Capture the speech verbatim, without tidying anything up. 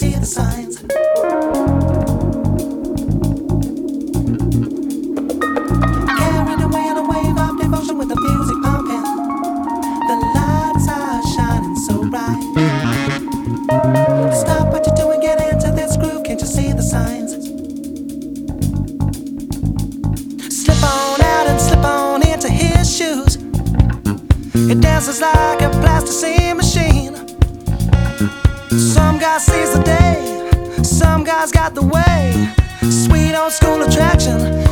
see the signs. Carried away in a wave of devotion with the music pumping. The lights are shining so bright. Stop what you're doing, get into this groove. Can't you see the signs? Slip on out and slip on into his shoes. It dances like a plasticine machine. Some guy sees the day, some guy's got the way. Sweet old school attraction.